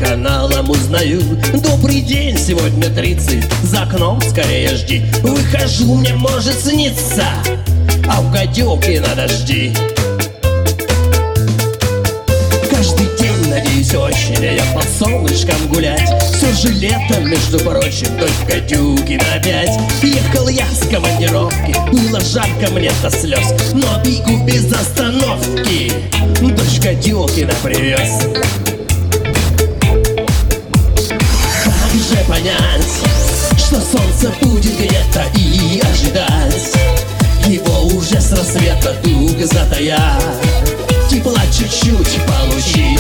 каналам узнаю. Добрый день, сегодня 30, за окном скорее жди. Выхожу, мне может сниться, а в гадюке на дожди. Каждый день, надеюсь, очень я под солнышком гулять. Все же лето, между прочим, дождь гадюки на 5. Ехал я с командировки, было жарко мне до слез, но бегу без остановки, дождь гадюки на привез. Как же понять, что солнце будет где-то и ожидать его уже с рассвета дуг затая, тепла чуть-чуть получить.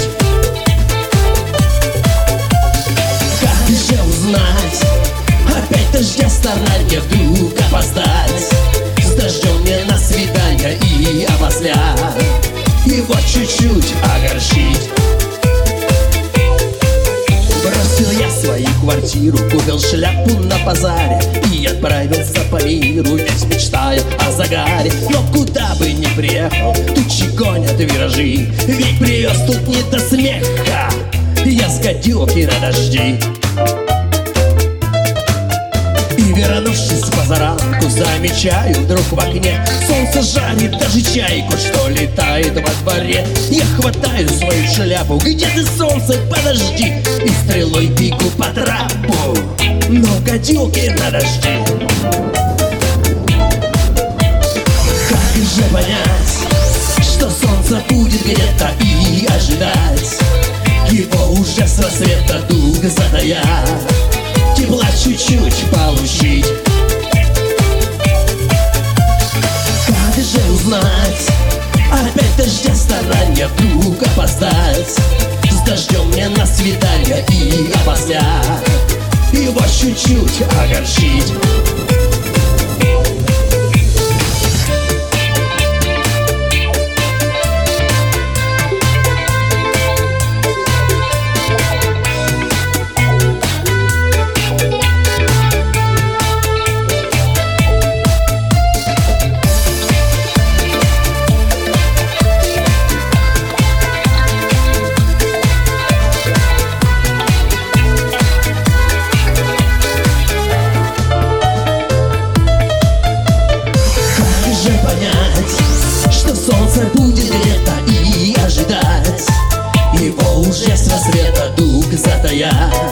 Как же узнать, опять дождя старания вдруг опоздать, с дождем мне на свидание и опосля его чуть-чуть огорчить. Бросил я свою квартиру, купил шляпу на базаре и отправился по миру, весь мечтая о загаре. Но куда бы ни приехал, тучи гонят виражи, ведь привез тут не до смеха, я с гадюки на дожди. И вернувшись позаранку, замечаю вдруг в окне солнце жарит даже чайку, что летает во дворе. Я хватаю свою шляпу, где ты, солнце, подожди, и стрелой бегу по трапу, но гадюки на дожди. Как же понять, что солнце будет где-то и ожидать его уже с рассвета дуг затая, тепла чуть-чуть получить. Как же узнать, опять дождя старания вдруг опоздать, с дождем мне на свидание и опосля его чуть-чуть огорчить. Солнце будет где-то и ожидать его уже с рассвета дуг затая,